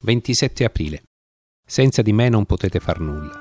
27 aprile. Senza di me non potete far nulla.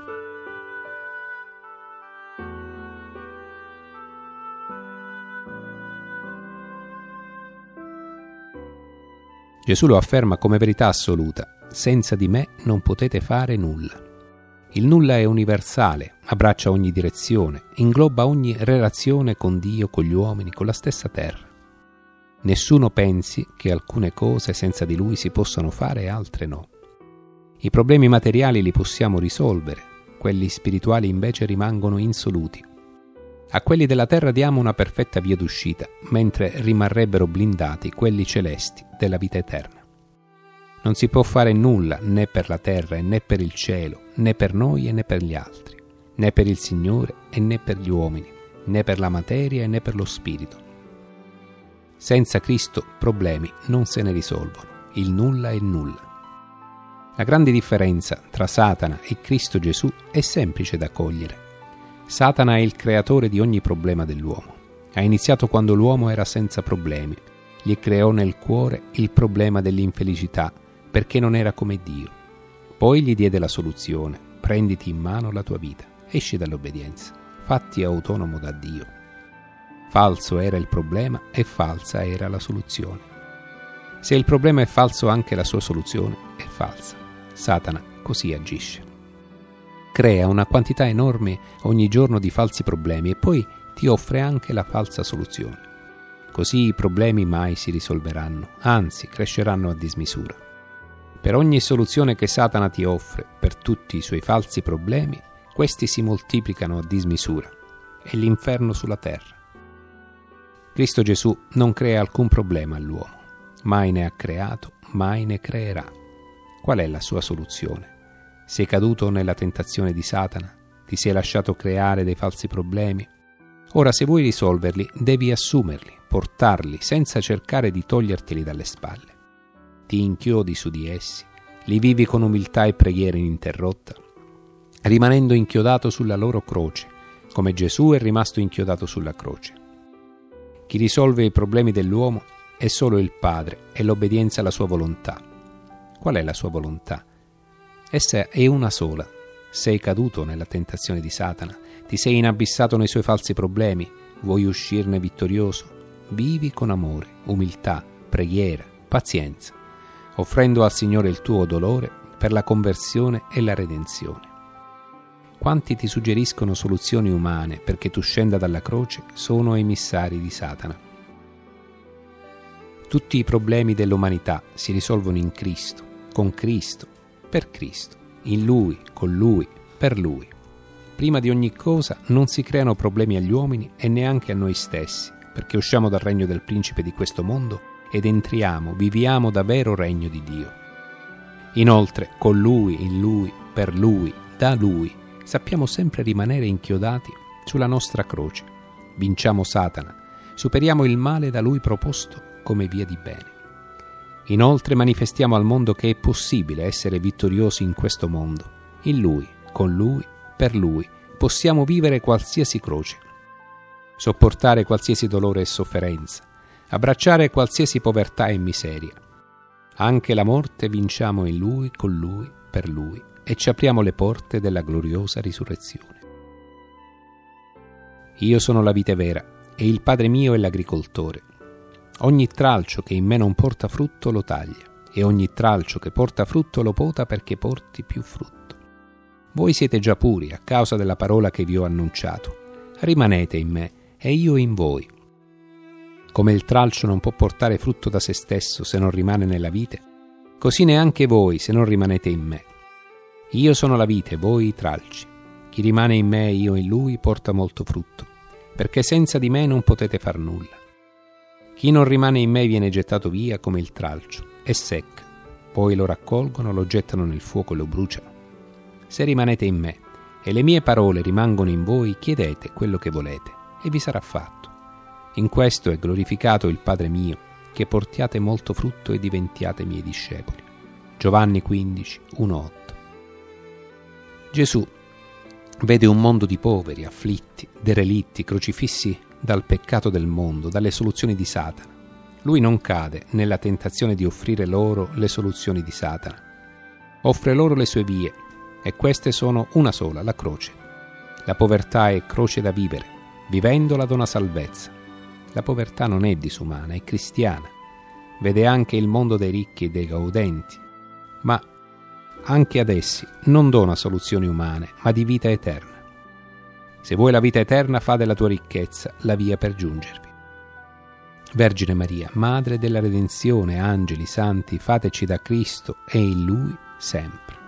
Gesù lo afferma come verità assoluta: senza di me non potete fare nulla. Il nulla è universale, abbraccia ogni direzione, ingloba ogni relazione con Dio, con gli uomini, con la stessa terra. Nessuno pensi che alcune cose senza di Lui si possano fare e altre no. I problemi materiali li possiamo risolvere, quelli spirituali invece rimangono insoluti. A quelli della terra diamo una perfetta via d'uscita, mentre rimarrebbero blindati quelli celesti della vita eterna. Non si può fare nulla né per la terra e né per il cielo, né per noi e né per gli altri, né per il Signore e né per gli uomini, né per la materia e né per lo spirito. Senza Cristo problemi non se ne risolvono, il nulla è nulla. La grande differenza tra Satana e Cristo Gesù è semplice da cogliere. Satana è il creatore di ogni problema dell'uomo. Ha iniziato quando l'uomo era senza problemi. Gli creò nel cuore il problema dell'infelicità perché non era come Dio. Poi gli diede la soluzione: prenditi in mano la tua vita, esci dall'obbedienza, fatti autonomo da Dio. Falso era il problema e falsa era la soluzione. Se il problema è falso, anche la sua soluzione è falsa. Satana così agisce. Crea una quantità enorme ogni giorno di falsi problemi e poi ti offre anche la falsa soluzione. Così i problemi mai si risolveranno, anzi cresceranno a dismisura. Per ogni soluzione che Satana ti offre, per tutti i suoi falsi problemi, questi si moltiplicano a dismisura. È l'inferno sulla terra. Cristo Gesù non crea alcun problema all'uomo, mai ne ha creato, mai ne creerà. Qual è la sua soluzione? Sei caduto nella tentazione di Satana? Ti sei lasciato creare dei falsi problemi? Ora, se vuoi risolverli, devi assumerli, portarli, senza cercare di toglierteli dalle spalle. Ti inchiodi su di essi, li vivi con umiltà e preghiera ininterrotta, rimanendo inchiodato sulla loro croce, come Gesù è rimasto inchiodato sulla croce. Chi risolve i problemi dell'uomo è solo il Padre e l'obbedienza alla sua volontà. Qual è la sua volontà? Essa è una sola. Sei caduto nella tentazione di Satana, ti sei inabissato nei suoi falsi problemi, vuoi uscirne vittorioso? Vivi con amore, umiltà, preghiera, pazienza, offrendo al Signore il tuo dolore per la conversione e la redenzione. Quanti ti suggeriscono soluzioni umane perché tu scenda dalla croce sono emissari di Satana. Tutti i problemi dell'umanità si risolvono in Cristo, con Cristo, per Cristo, in Lui, con Lui, per Lui. Prima di ogni cosa non si creano problemi agli uomini e neanche a noi stessi, perché usciamo dal regno del principe di questo mondo ed entriamo, viviamo da vero regno di Dio. Inoltre, con Lui, in Lui, per Lui, da Lui, sappiamo sempre rimanere inchiodati sulla nostra croce. Vinciamo Satana, superiamo il male da Lui proposto come via di bene. Inoltre manifestiamo al mondo che è possibile essere vittoriosi in questo mondo. In Lui, con Lui, per Lui, possiamo vivere qualsiasi croce, sopportare qualsiasi dolore e sofferenza, abbracciare qualsiasi povertà e miseria. Anche la morte vinciamo in Lui, con Lui, per Lui, e ci apriamo le porte della gloriosa risurrezione. Io sono la vite vera e il Padre mio è l'agricoltore. Ogni tralcio che in me non porta frutto lo taglia e ogni tralcio che porta frutto lo pota perché porti più frutto. Voi siete già puri a causa della parola che vi ho annunciato. Rimanete in me e io in voi. Come il tralcio non può portare frutto da se stesso se non rimane nella vite, così neanche voi se non rimanete in me. Io sono la vite, voi i tralci. Chi rimane in me e io in lui porta molto frutto, perché senza di me non potete far nulla. Chi non rimane in me viene gettato via come il tralcio, e secca. Poi lo raccolgono, lo gettano nel fuoco e lo bruciano. Se rimanete in me e le mie parole rimangono in voi, chiedete quello che volete e vi sarà fatto. In questo è glorificato il Padre mio, che portiate molto frutto e diventiate miei discepoli. Giovanni 15, 1-8. Gesù vede un mondo di poveri, afflitti, derelitti, crocifissi dal peccato del mondo, dalle soluzioni di Satana. Lui non cade nella tentazione di offrire loro le soluzioni di Satana. offre loro le sue vie, e queste sono una sola, la croce. La povertà è croce da vivere, vivendola dona salvezza. La povertà non è disumana, è cristiana. Vede anche il mondo dei ricchi e dei gaudenti, ma anche ad essi non dona soluzioni umane, ma di vita eterna. Se vuoi la vita eterna, fa della tua ricchezza la via per giungervi. Vergine Maria, Madre della Redenzione, angeli, santi, fateci da Cristo e in Lui sempre.